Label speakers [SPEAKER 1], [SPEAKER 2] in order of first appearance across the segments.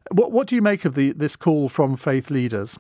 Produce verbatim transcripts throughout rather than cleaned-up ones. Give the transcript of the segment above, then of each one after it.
[SPEAKER 1] What what do you make of the this call from faith leaders?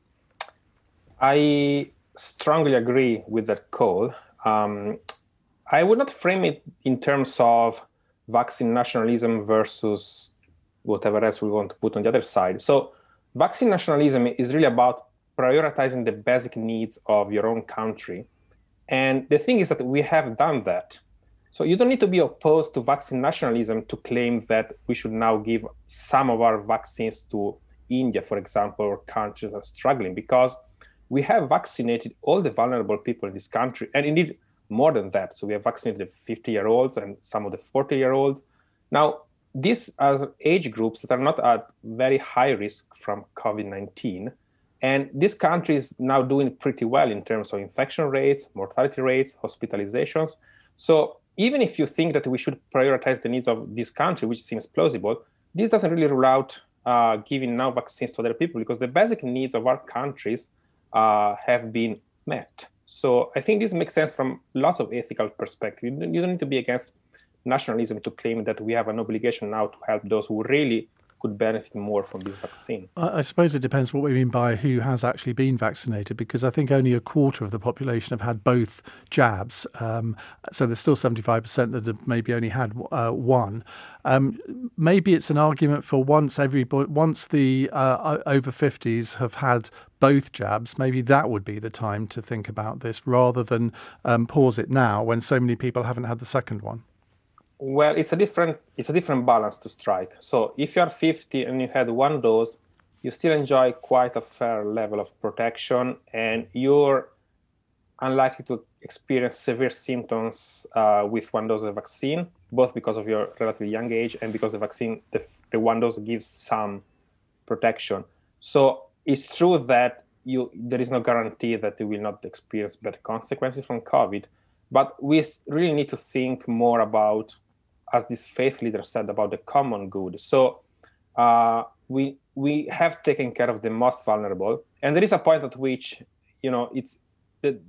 [SPEAKER 2] I strongly agree with that call. Um, I would not frame it in terms of vaccine nationalism versus whatever else we want to put on the other side. So vaccine nationalism is really about prioritizing the basic needs of your own country. And the thing is that we have done that. So you don't need to be opposed to vaccine nationalism to claim that we should now give some of our vaccines to India, for example, or countries that are struggling, because we have vaccinated all the vulnerable people in this country, and indeed more than that. So we have vaccinated the fifty-year-olds and some of the forty-year-olds. Now, these are age groups that are not at very high risk from COVID nineteen. And this country is now doing pretty well in terms of infection rates, mortality rates, hospitalizations. So even if you think that we should prioritize the needs of this country, which seems plausible, this doesn't really rule out uh, giving now vaccines to other people, because the basic needs of our countries uh, have been met. So I think this makes sense from lots of ethical perspectives. You don't, you don't need to be against nationalism to claim that we have an obligation now to help those who really could benefit more from this vaccine.
[SPEAKER 1] I suppose it depends what we mean by who has actually been vaccinated, because I think only a quarter of the population have had both jabs. Um, so there's still seventy-five percent that have maybe only had uh, one. Um, maybe it's an argument for once every once the uh, over fifties have had both jabs, maybe that would be the time to think about this rather than um, pause it now when so many people haven't had the second one.
[SPEAKER 2] Well, it's a different it's a different balance to strike. So if you're fifty and you had one dose, you still enjoy quite a fair level of protection, and you're unlikely to experience severe symptoms uh, with one dose of vaccine, both because of your relatively young age and because the vaccine, the, the one dose gives some protection. So it's true that you there is no guarantee that you will not experience bad consequences from COVID, but we really need to think more about, as this faith leader said, about the common good. So uh, we we have taken care of the most vulnerable, and there is a point at which, you know, it's the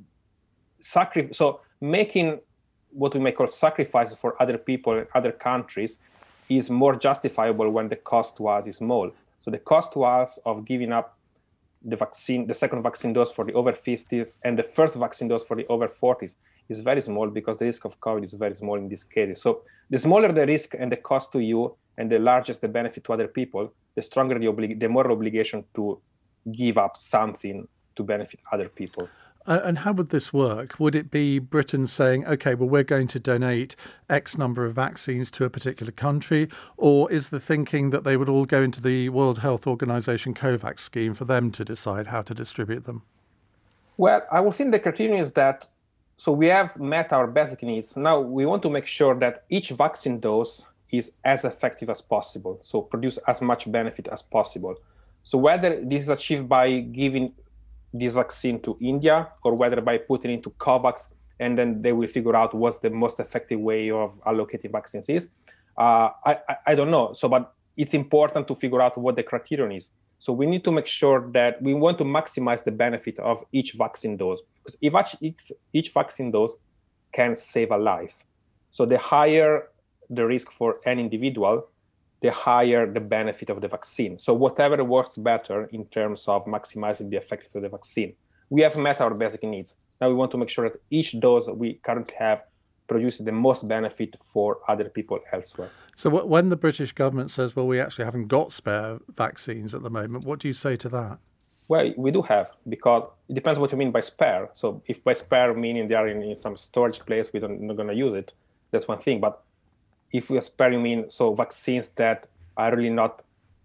[SPEAKER 2] sacri- So making what we may call sacrifices for other people in other countries is more justifiable when the cost to us is small. So the cost to us of giving up the vaccine, the second vaccine dose for the over fifties, and the first vaccine dose for the over forties is very small, because the risk of COVID is very small in these cases. So the smaller the risk and the cost to you, and the largest the benefit to other people, the stronger the, oblig- the more obligation to give up something to benefit other people.
[SPEAKER 1] Uh, and how would this work? Would it be Britain saying, OK, well, we're going to donate X number of vaccines to a particular country? Or is the thinking that they would all go into the World Health Organization COVAX scheme for them to decide how to distribute them?
[SPEAKER 2] Well, I would think the criterion is that, so we have met our basic needs. Now we want to make sure that each vaccine dose is as effective as possible, so produce as much benefit as possible. So whether this is achieved by giving this vaccine to India, or whether by putting it into COVAX, and then they will figure out what's the most effective way of allocating vaccines is. Uh, I, I, I don't know. So, but it's important to figure out what the criterion is. So we need to make sure that we want to maximize the benefit of each vaccine dose, because if each, each vaccine dose can save a life. So the higher the risk for an individual, the higher the benefit of the vaccine. So whatever works better in terms of maximizing the effectiveness of the vaccine. We have met our basic needs. Now we want to make sure that each dose we currently have produces the most benefit for other people elsewhere.
[SPEAKER 1] So when the British government says, well, we actually haven't got spare vaccines at the moment, what do you say to that?
[SPEAKER 2] Well, we do have, because it depends what you mean by spare. So if by spare meaning they are in, in some storage place, we don't, not going to use it, that's one thing. But if we are spare, you mean so vaccines that are really not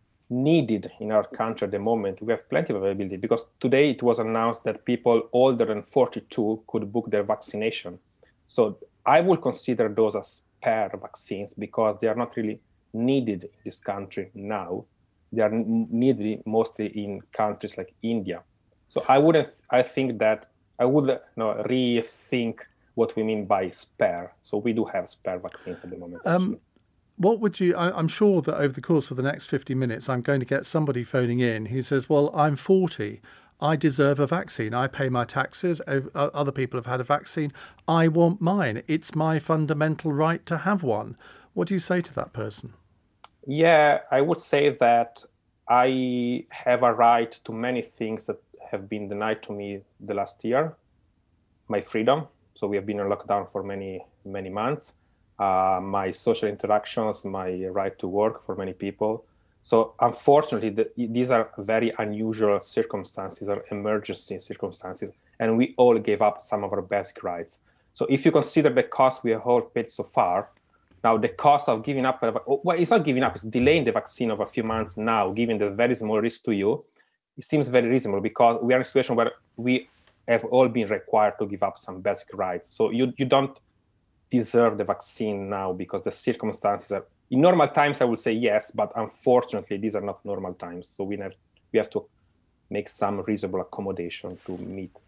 [SPEAKER 2] needed in our country at the moment, we have plenty of availability, because today it was announced that people older than forty-two could book their vaccination. So I would consider those as spare vaccines, because they are not really needed in this country now. They are needed mostly in countries like India. So I wouldn't, I think that I would you know, rethink what we mean by spare. So we do have spare vaccines at the moment.
[SPEAKER 1] Um, what would you, I, I'm sure that over the course of the next fifty minutes, I'm going to get somebody phoning in who says, well, I'm forty. I deserve a vaccine. I pay my taxes. Other people have had a vaccine. I want mine. It's my fundamental right to have one. What do you say to that person?
[SPEAKER 2] Yeah, I would say that I have a right to many things that have been denied to me the last year. My freedom. So we have been in lockdown for many, many months. Uh, my social interactions, my right to work for many people. So unfortunately, the, these are very unusual circumstances or emergency circumstances, and we all gave up some of our basic rights. So if you consider the cost we have all paid so far, now the cost of giving up, well, it's not giving up, it's delaying the vaccine of a few months now, giving the very small risk to you, it seems very reasonable because we are in a situation where we have all been required to give up some basic rights. So you, you don't deserve the vaccine now because the circumstances are, in normal times, I would say yes, but unfortunately, these are not normal times. So we have, we have to make some reasonable accommodation to meet